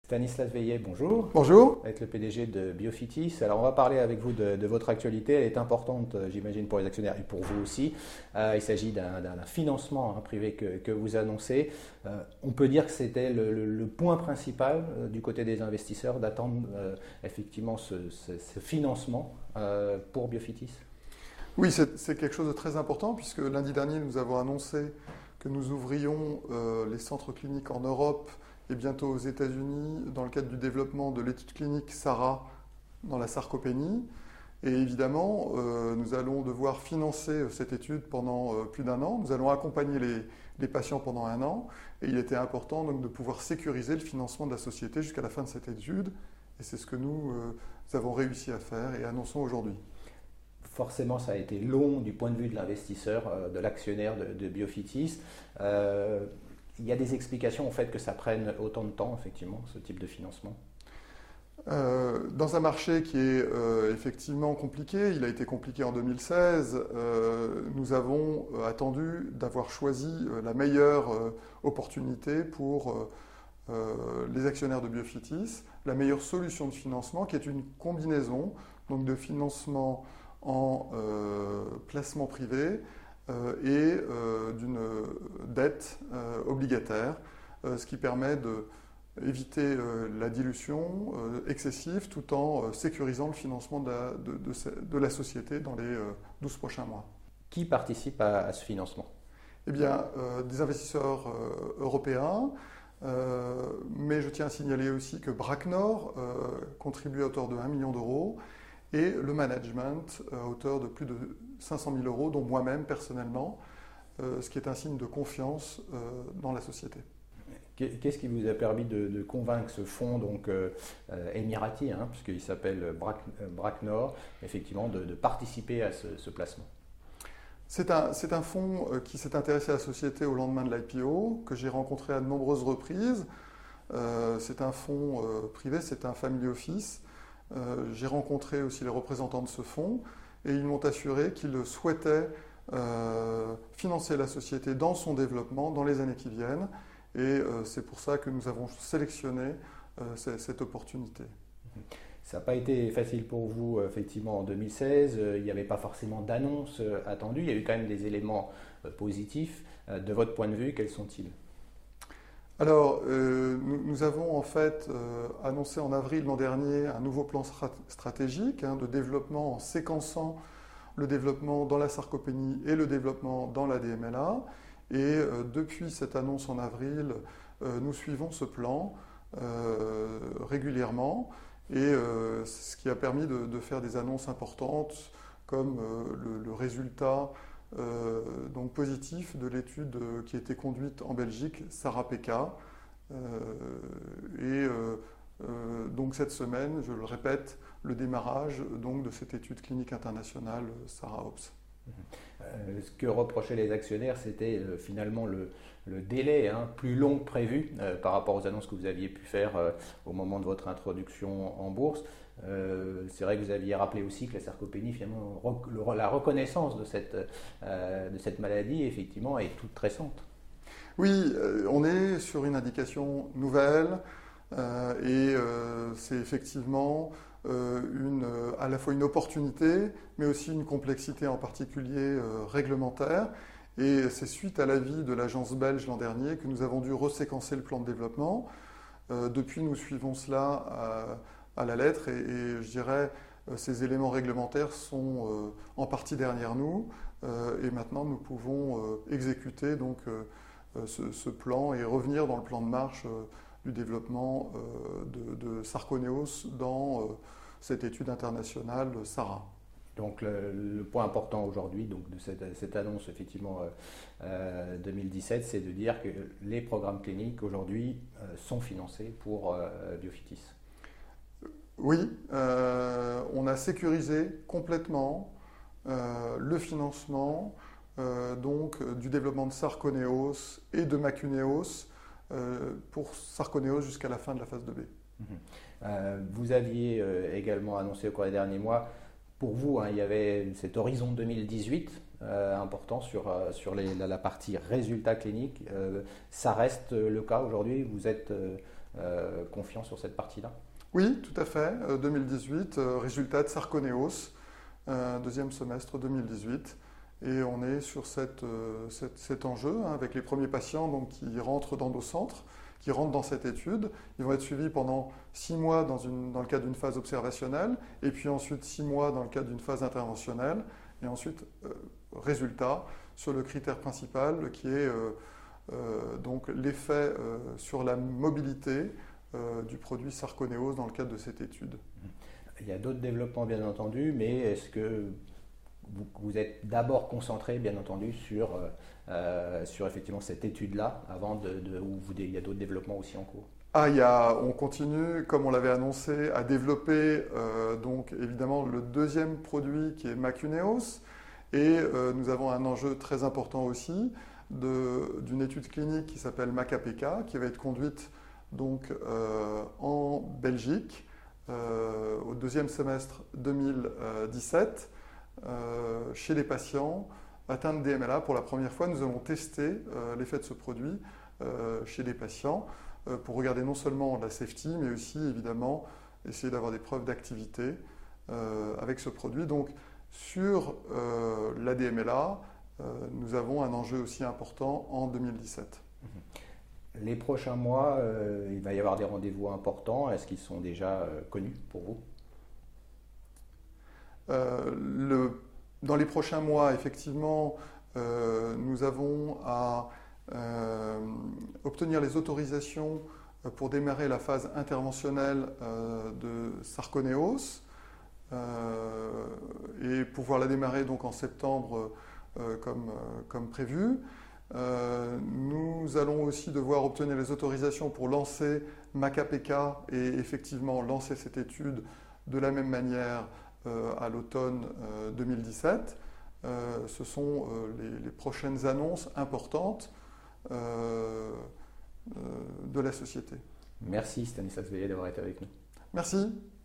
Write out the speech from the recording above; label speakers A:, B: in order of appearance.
A: Stanislas Veillet, bonjour.
B: Bonjour.
A: Vous êtes le PDG de Biofitis. Alors, on va parler avec vous de votre actualité. Elle est importante, j'imagine, pour les actionnaires et pour vous aussi. Il s'agit d'un financement privé que vous annoncez. On peut dire que c'était le point principal du côté des investisseurs d'attendre effectivement ce financement pour Biofitis.
B: Oui, c'est quelque chose de très important puisque lundi dernier, nous avons annoncé que nous ouvrions les centres cliniques en Europe et bientôt aux États-Unis dans le cadre du développement de l'étude clinique SARA dans la sarcopénie. Et évidemment, nous allons devoir financer cette étude pendant plus d'un an. Nous allons accompagner les patients pendant un an. Et il était important donc, de pouvoir sécuriser le financement de la société jusqu'à la fin de cette étude. Et c'est ce que nous avons réussi à faire et annonçons aujourd'hui.
A: Forcément, ça a été long du point de vue de l'investisseur, de l'actionnaire de Biofitis. Il y a des explications au fait que ça prenne autant de temps, effectivement, ce type de financement?
B: Dans un marché qui est effectivement compliqué, il a été compliqué en 2016, nous avons attendu d'avoir choisi la meilleure opportunité pour les actionnaires de Biofitis, la meilleure solution de financement qui est une combinaison donc, de financement en placement privé et d'une dette obligataire, ce qui permet d'éviter la dilution excessive tout en sécurisant le financement de la société dans les 12 prochains mois.
A: Qui participe à ce financement?
B: Eh bien, des investisseurs européens, mais je tiens à signaler aussi que Bracnor contribue à hauteur de 1 million d'euros et le management à hauteur de plus de 500 000 euros, dont moi-même personnellement, ce qui est un signe de confiance dans la société.
A: Qu'est-ce qui vous a permis de convaincre ce fonds donc, émirati, puisqu'il s'appelle Bracnor, effectivement, de participer à ce placement?
B: C'est un fonds qui s'est intéressé à la société au lendemain de l'IPO, que j'ai rencontré à de nombreuses reprises. C'est un fonds privé, c'est un family office. J'ai rencontré aussi les représentants de ce fonds et ils m'ont assuré qu'ils souhaitaient financer la société dans son développement dans les années qui viennent et c'est pour ça que nous avons sélectionné cette opportunité.
A: Ça n'a pas été facile pour vous, effectivement, en 2016. Il n'y avait pas forcément d'annonce attendue. Il y a eu quand même des éléments positifs. De votre point de vue, quels sont-ils?
B: Alors, nous avons en fait annoncé en avril l'an dernier un nouveau plan stratégique de développement en séquençant le développement dans la sarcopénie et le développement dans la DMLA. Et depuis cette annonce en avril, nous suivons ce plan régulièrement et ce qui a permis de faire des annonces importantes comme le résultat donc positif de l'étude qui a été conduite en Belgique, SARA-PK. Donc cette semaine, je le répète, le démarrage donc, de cette étude clinique internationale SARA-OPS.
A: Ce que reprochaient les actionnaires, c'était finalement le délai plus long que prévu par rapport aux annonces que vous aviez pu faire au moment de votre introduction en bourse. C'est vrai que vous aviez rappelé aussi que la sarcopénie, finalement, la reconnaissance de cette maladie, effectivement, est toute récente.
B: Oui, on est sur une indication nouvelle et c'est effectivement à la fois une opportunité, mais aussi une complexité en particulier réglementaire. Et c'est suite à l'avis de l'agence belge l'an dernier que nous avons dû reséquencer le plan de développement. Depuis, nous suivons cela à la lettre et je dirais ces éléments réglementaires sont en partie derrière nous et maintenant nous pouvons exécuter donc, ce plan et revenir dans le plan de marche du développement de Sarconeos dans cette étude internationale SARA.
A: Donc le point important aujourd'hui de cette annonce effectivement 2017, c'est de dire que les programmes cliniques aujourd'hui sont financés pour Biofitis.
B: Oui, on a sécurisé complètement le financement donc, du développement de Sarconeos et de Macuneos pour Sarconeos jusqu'à la fin de la phase 2B.
A: Vous aviez également annoncé au cours des derniers mois, pour vous, il y avait cet horizon 2018 important sur la partie résultats cliniques. Ça reste le cas aujourd'hui? Vous êtes confiant sur cette partie-là?
B: Oui, tout à fait. 2018, résultat de Sarconeos, deuxième semestre 2018. Et on est sur cet enjeu avec les premiers patients donc, qui rentrent dans nos centres, qui rentrent dans cette étude. Ils vont être suivis pendant 6 mois dans le cadre d'une phase observationnelle, et puis ensuite 6 mois dans le cadre d'une phase interventionnelle, et ensuite résultat sur le critère principal qui est donc l'effet sur la mobilité du produit Sarconeos dans le cadre de cette étude.
A: Il y a d'autres développements bien entendu, mais est-ce que vous êtes d'abord concentré bien entendu sur effectivement cette étude-là avant il y a d'autres développements aussi en cours?
B: On continue, comme on l'avait annoncé, à développer donc évidemment le deuxième produit qui est Macuneos, et nous avons un enjeu très important aussi d'une étude clinique qui s'appelle MACAPK, qui va être conduite donc en Belgique au deuxième semestre 2017 chez les patients atteints de DMLA. Pour la première fois, nous allons tester l'effet de ce produit chez les patients pour regarder non seulement la safety, mais aussi évidemment essayer d'avoir des preuves d'activité avec ce produit. Donc sur la DMLA, nous avons un enjeu aussi important en 2017.
A: Les prochains mois, il va y avoir des rendez-vous importants. Est-ce qu'ils sont déjà connus pour vous?
B: Dans les prochains mois, effectivement, nous avons à obtenir les autorisations pour démarrer la phase interventionnelle de Sarconeos et pouvoir la démarrer donc en septembre comme prévu. Nous allons aussi devoir obtenir les autorisations pour lancer MACAPK et effectivement lancer cette étude de la même manière à l'automne 2017. Ce sont les prochaines annonces importantes de la société.
A: Merci Stanislas Veillet d'avoir été avec nous.
B: Merci.